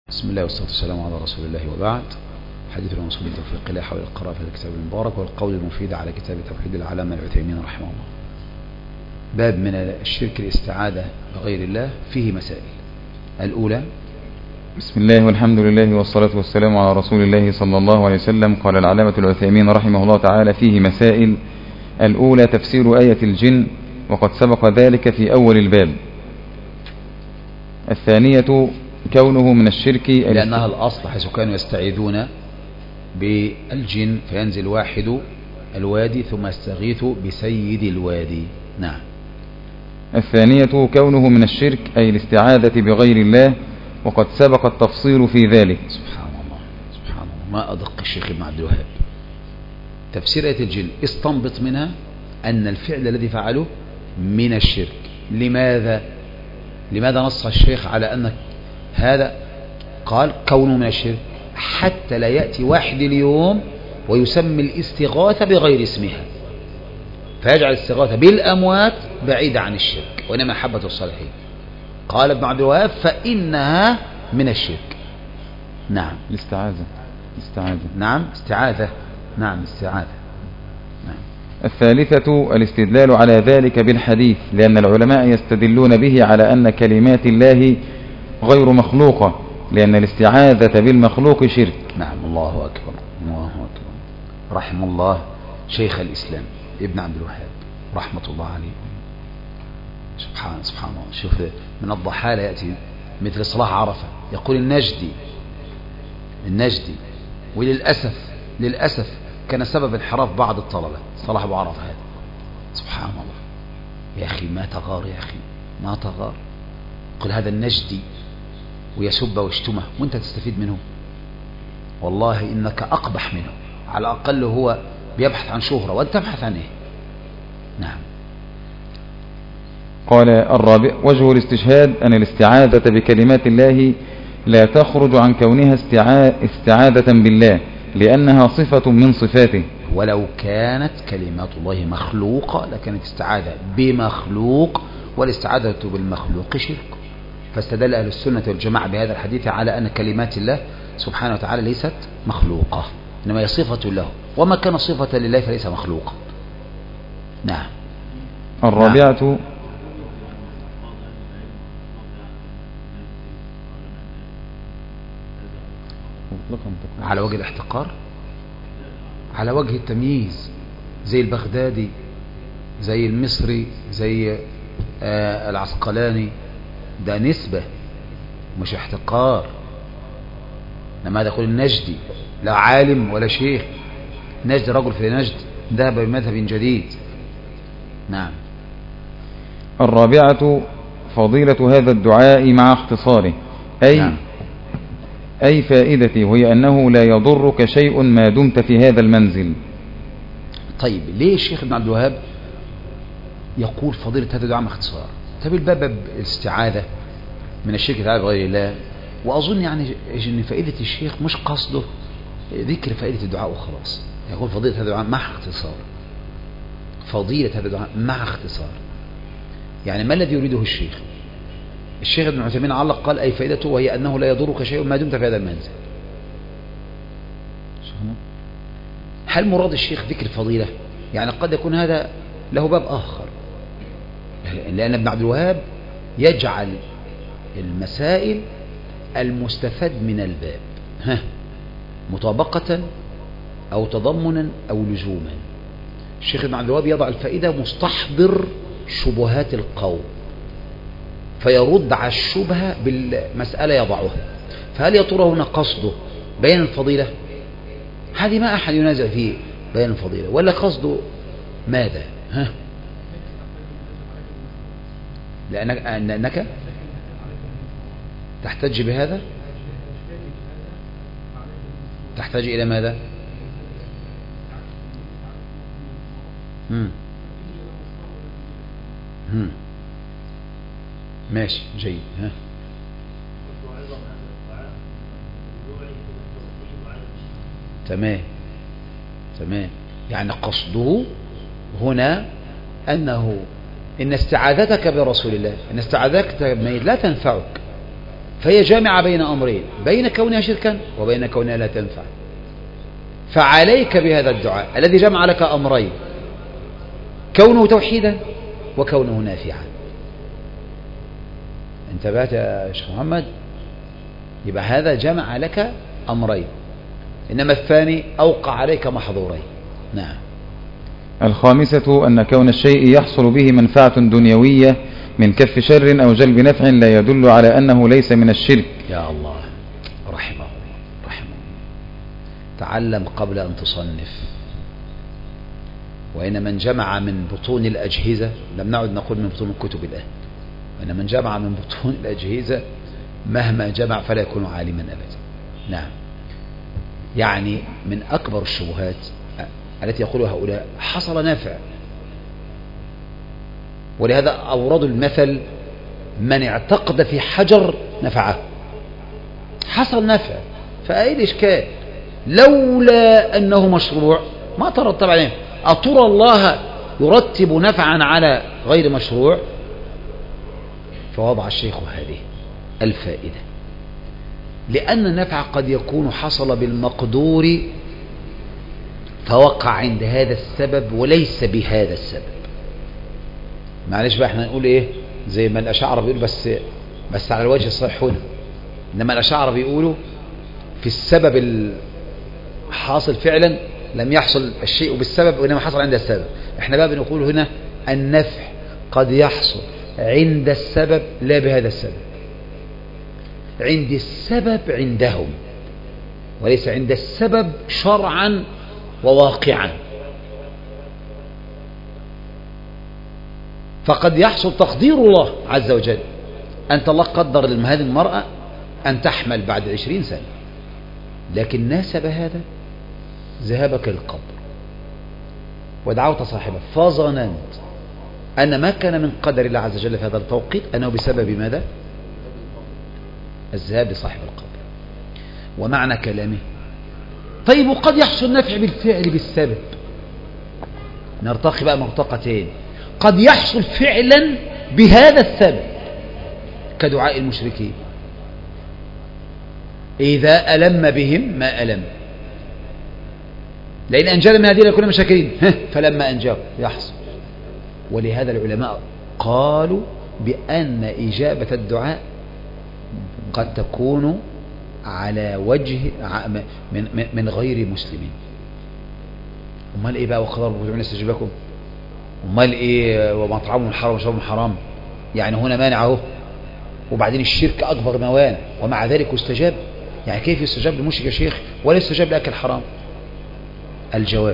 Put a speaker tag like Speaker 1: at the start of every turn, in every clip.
Speaker 1: بسم الله والصلاة والسلام على رسول الله وبعد. حديث الموصول بتوفيق الله حول القراءة في الكتاب المبارك والقول المفيد على كتاب توحيد العلامة العثيمين رحمه الله. باب من الشرك الاستعاذة بغير الله فيه مسائل. الأولى:
Speaker 2: بسم الله والحمد لله والصلاة والسلام على رسول الله صلى الله عليه وسلم. قال العلامة العثيمين رحمه الله تعالى: فيه مسائل. الأولى: تفسير آية الجن، وقد سبق ذلك في أول الباب. الثانية: كونه من الشرك
Speaker 1: لأنها الأصل، حيث كانوا يستعيذون بالجن فينزل واحد الوادي ثم يستغيث بسيد الوادي. نعم.
Speaker 2: الثانية: كونه من الشرك أي الاستعاذة بغير الله، وقد سبق التفصيل في ذلك.
Speaker 1: سبحان الله سبحان الله، ما أدق الشيخ ابن عبد الوهاب. تفسير آية الجن استنبط منها أن الفعل الذي فعله من الشرك. لماذا نص الشيخ على أن هذا؟ قال كونه من الشرك حتى لا يأتي واحد اليوم ويسمي الاستغاثة بغير اسمها، فيجعل الاستغاثة بالأموات بعيدة عن الشرك، وإنما محبة الصالحين. قال ابن عبد الوهاب: فإنها من الشرك. نعم.
Speaker 2: الاستعاذة.
Speaker 1: نعم استعاذة. نعم.
Speaker 2: الثالثة: الاستدلال على ذلك بالحديث، لأن العلماء يستدلون به على أن كلمات الله غير مخلوقة، لأن الاستعاذة بالمخلوق شرك.
Speaker 1: نعم. الله أكبر الله أكبر. رحم الله شيخ الإسلام ابن عبد الوهاب رحمة الله عليه. سبحان الله. شوف، من الضحالة يأتي مثل صلاح عرفة يقول النجدي، وللأسف كان سبب انحراف بعض الطلبة. صلاح أبو عرفة هذا سبحان الله يا أخي، ما تغار يا أخي، ما تغار. قل هذا النجدي ويسب ويشتمه وانت تستفيد منه، والله إنك أقبح منه. على الأقل هو بيبحث عن شهرة وأنت تبحث عن إيه؟ نعم.
Speaker 2: قال الرابع: وجه الاستشهاد أن الاستعاذة بكلمات الله لا تخرج عن كونها استعاذة بالله، لأنها صفة من صفاته.
Speaker 1: ولو كانت كلمات الله مخلوقة لكانت استعاذة بمخلوق، والاستعاذة بالمخلوق شرك. فاستدل أهل السنة والجماعة بهذا الحديث على أن كلمات الله سبحانه وتعالى ليست مخلوقة، إنما هي صفة له، وما كان صفة لله فليس مخلوقا. نعم.
Speaker 2: الرابعة:
Speaker 1: على وجه الاحتقار، على وجه التمييز، زي البغدادي، زي المصري، زي العسقلاني. ده نسبة مش احتقار. لما هذا يقول النجدي، لا عالم ولا شيخ، نجد رجل في نجد ذهب بمذهب جديد. نعم.
Speaker 2: الرابعة: فضيلة هذا الدعاء مع اختصاره،
Speaker 1: نعم.
Speaker 2: أي فائدته، وهي أنه لا يضرك شيء ما دمت في هذا المنزل.
Speaker 1: طيب، ليه الشيخ ابن عبد الوهاب يقول فضيلة هذا الدعاء مع اختصار؟ طيب، الباب الاستعاذة من الشرك تعالى بغير الله، وأظن يعني أن فائدة الشيخ مش قصده ذكر فائدة الدعاء وخلاص. يقول فضيلة هذا الدعاء مع اختصار، فضيلة هذا الدعاء مع اختصار. يعني ما الذي يريده الشيخ ابن عثيمين علق قال: أي فائدته وهي أنه لا يضرك شيء ما دمت في هذا المنزل. هل مراد الشيخ ذكر الفضيلة؟ يعني قد يكون هذا له باب آخر، لأن ابن عبد الوهاب يجعل المسائل المستفاد من الباب مطابقة أو تضمنا أو لزوما. الشيخ ابن عبد الوهاب يضع الفائدة مستحضر شبهات القوم، فيرد على الشبهة بالمسألة يضعها. فهل يا ترى هنا قصده بيان الفضيلة؟ هذه ما أحد ينازع فيه بيان الفضيلة، ولا قصده ماذا؟ لأنك تحتج بهذا، تحتاج إلى ماذا؟ ماشي، جيد. تمام. يعني قصده هنا أنه إن استعاذتك برسول الله، إن استعاذتك لا تنفعك، فهي جامعة بين أمرين، بين كونها شركا وبين كونها لا تنفع. فعليك بهذا الدعاء الذي جمع لك أمرين، كونه توحيدا وكونه نافعا. انتبهت يا شيخ محمد؟ يبقى هذا جمع لك أمرين، إنما الثاني أوقع عليك محظورين. نعم.
Speaker 2: الخامسة أن كون الشيء يحصل به منفعة دنيوية من كف شر أو جلب نفع لا يدل على أنه ليس من الشرك.
Speaker 1: يا الله، رحمه الله. تعلم قبل أن تصنف. وإن من جمع من بطون الأجهزة، لم نعد نقول من بطون الكتب الآن، وإن من جمع من بطون الأجهزة مهما جمع فلا يكون عالما أبدا. نعم. يعني من أكبر الشبهات التي يقولها هؤلاء حصل نافع، ولهذا أوردوا المثل من اعتقد في حجر نفعه. حصل نفع، فأي الإشكال؟ لولا أنه مشروع ما ترتب عليه. أطر الله يرتب نفعا على غير مشروع؟ فوضع الشيخ هذه الفائدة، لأن النفع قد يكون حصل بالمقدور فوقع عند هذا السبب وليس بهذا السبب. معلش بقى احنا نقول ايه زي ما الأشاعرة بيقولوا، بس على الوجه الصحيح هنا. إنما الأشاعرة بيقولوا في السبب الحاصل فعلا لم يحصل الشيء بالسبب وإنما حصل عند السبب. احنا بقى بنقول هنا النفع قد يحصل عند السبب لا بهذا السبب، عند السبب عندهم وليس عند السبب شرعا وواقعا. فقد يحصل تقدير الله عز وجل، أنت الله قدر لهذه المرأة أن تحمل بعد 20 سنة، لكن ناسب هذا ذهابك القبر ودعوت صاحبه، فظننت أن ما كان من قدر الله عز وجل في هذا التوقيت أنه بسبب ماذا؟ الذهاب لصاحب القبر. ومعنى كلامه طيب وقد يحصل نفع بالفعل بالسبب. نرتقي بقى مرتقتين، قد يحصل فعلا بهذا السبب كدعاء المشركين إذا ألم بهم ما ألم، لأن أنجانا من هذه لكنا مشاكرين فلما أنجاه يحصل. ولهذا العلماء قالوا بأن إجابة الدعاء قد تكون على وجه من غير مسلمين. امال ايه بقى؟ وقدر ربكم ان يستجيب لكم، امال ايه؟ ومطعمهم حرام وشربهم حرام، يعني هنا مانع اهو، وبعدين الشرك اكبر موانع ومع ذلك يستجاب. يعني كيف يستجاب للمشرك يا شيخ ولا يستجاب لاكل حرام؟ الجواب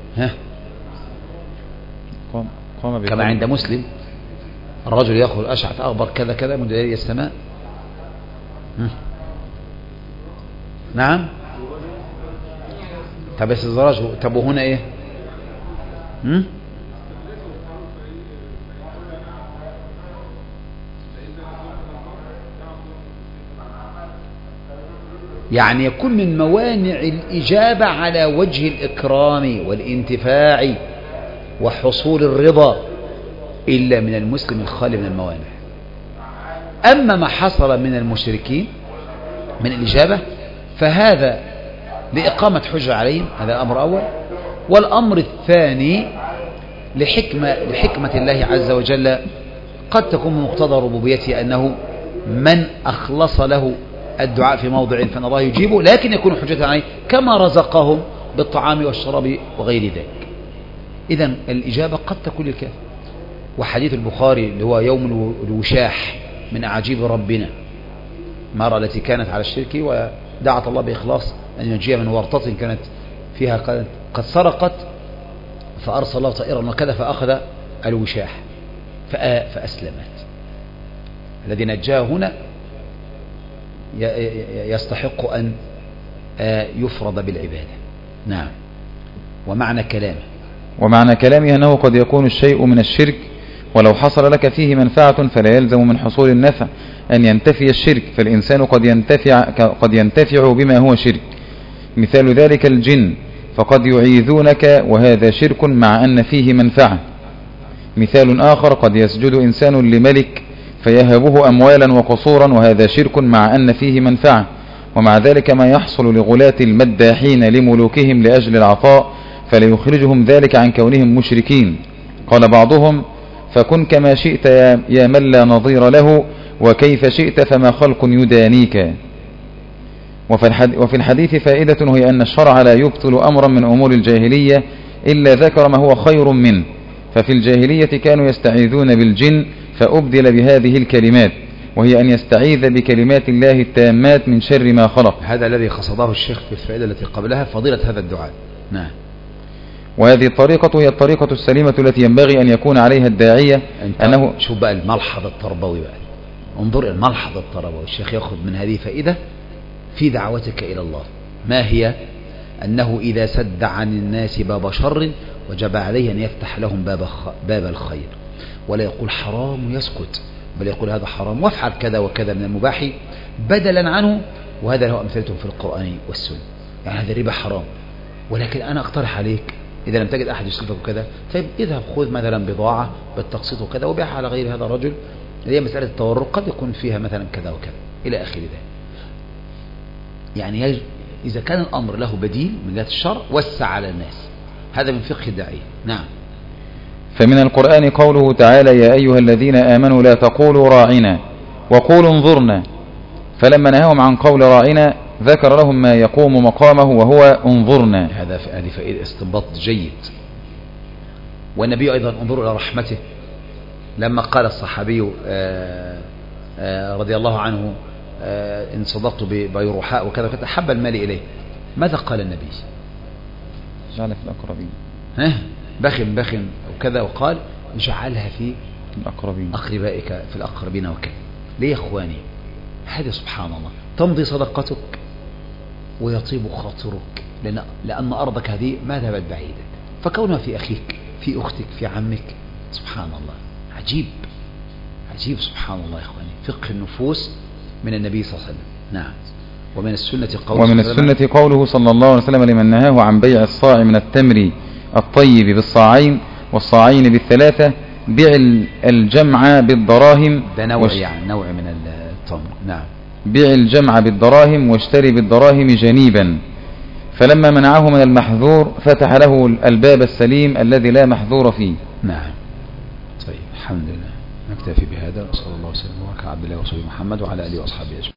Speaker 1: كما عند مسلم الرجل يأخذ أشعث أغبر كذا كذا منذ ليل السماء. نعم. طب بس الزراج، طب وهنا ايه؟ يعني يكون من موانع الإجابة على وجه الإكرام والانتفاع وحصول الرضا إلا من المسلم الخالي من الموانع. أما ما حصل من المشركين من الإجابة فهذا لإقامة حجة عليهم، هذا أمر أول. والأمر الثاني لحكمة الله عز وجل، قد تكون من مقتضى ربوبيته أنه من أخلص له الدعاء في موضع فإن الله يجيبه، لكن يكون حجة عليه كما رزقهم بالطعام والشراب وغير ذلك. إذن الإجابة قد تكون للكافر. وحديث البخاري اللي هو يوم الوشاح من أعاجيب ربنا، المرأة التي كانت على الشرك ودعت الله بإخلاص أن ينجيها من ورطة كانت فيها قد سرقت، فأرسل الله طائرا وكذا فأخذ الوشاح فأسلمت. الذي نجاه هنا يستحق أن يفرض بالعبادة. نعم.
Speaker 2: ومعنى كلامه أنه قد يكون الشيء من الشرك ولو حصل لك فيه منفعة فلا يلزم من حصول النفع أن ينتفي الشرك، فالإنسان قد ينتفع بما هو شرك. مثال ذلك الجن، فقد يعيذونك وهذا شرك مع أن فيه منفعة. مثال آخر، قد يسجد إنسان لملك فيهبه أموالا وقصورا، وهذا شرك مع أن فيه منفعة. ومع ذلك ما يحصل لغلاة المداحين لملوكهم لأجل العطاء، فليخرجهم ذلك عن كونهم مشركين. قال بعضهم: فكن كما شئت يا من لا نظير له، وكيف شئت فما خلق يدانيك. وفي الحديث فائدة، وهي أن الشرع لا يبطل أمرا من أمور الجاهلية إلا ذكر ما هو خير منه. ففي الجاهلية كانوا يستعيذون بالجن، فأبدل بهذه الكلمات، وهي أن يستعيذ بكلمات الله التامات من شر ما خلق.
Speaker 1: هذا الذي قصده الشيخ في الفائدة التي قبلها، فضيلة هذا الدعاء. نعم.
Speaker 2: وهذه الطريقة هي الطريقة السليمة التي ينبغي أن يكون عليها الداعية. أنه
Speaker 1: شوف بقى الملحظ التربوي بقى، انظر الملحظ التربوي. الشيخ يأخذ من هذه فائدة في دعوتك إلى الله. ما هي؟ أنه إذا سد عن الناس باب شر وجب عليه أن يفتح لهم باب الخير، ولا يقول حرام ويسكت، بل يقول هذا حرام وافعل كذا وكذا من المباح بدلا عنه. وهذا له أمثلته في القرآن والسنة. يعني هذا الربا حرام، ولكن أنا أقترح عليك إذا لم تجد أحد يسلفك كذا، طيب اذهب خذ مثلا بضاعة بالتقسيط وكذا وبيعها على غير هذا الرجل. هي مسألة التورق قد يكون فيها مثلا كذا وكذا إلى آخر ذلك. يعني إذا كان الأمر له بديل من جهة الشرع وسع على الناس. هذا من فقه الداعية. نعم.
Speaker 2: فمن القرآن قوله تعالى: يا أيها الذين آمنوا لا تقولوا راعنا وقولوا انظرنا. فلما نهاهم عن قول راعنا ذكر لهم ما يقوم مقامه وهو انظرنا.
Speaker 1: هذه فائدة استنباط جيد. والنبي أيضا انظروا إلى رحمته لما قال الصحابي رضي الله عنه: إن صدقت بيروحاء وكذا وكذا حب المال إليه، ماذا قال النبي؟
Speaker 2: جعل في الأقربين.
Speaker 1: بخن وكذا، وقال اجعلها في
Speaker 2: الأقربين،
Speaker 1: أقربائك في الأقربين وكذا. ليه يا إخواني؟ هذه سبحان الله تمضي صدقتك ويطيب خاطرك، لأن أرضك هذه ما ذهبت بعيدا، فكونها في أخيك في أختك في عمك. سبحان الله، عجيب عجيب سبحان الله يا إخواني. فقه النفوس من النبي صلى الله عليه وسلم. نعم. ومن السنة
Speaker 2: قوله صلى الله عليه وسلم لمن نهاه عن بيع الصاع من التمر الطيب بالصاعين والصاعين بالثلاثة: بيع الجمع بالدراهم.
Speaker 1: ده نوع يعني نوع من التمر. نعم.
Speaker 2: بيع الجمع بالدراهم واشتري بالدراهم جنيبا. فلما منعه من المحذور فتح له الباب السليم الذي لا محذور فيه.
Speaker 1: نعم. طيب الحمد لله، نكتفي بهذا. وصلى الله وسلم وبارك على عبد الله ورسوله محمد وعلى آله وأصحابه أجمعين.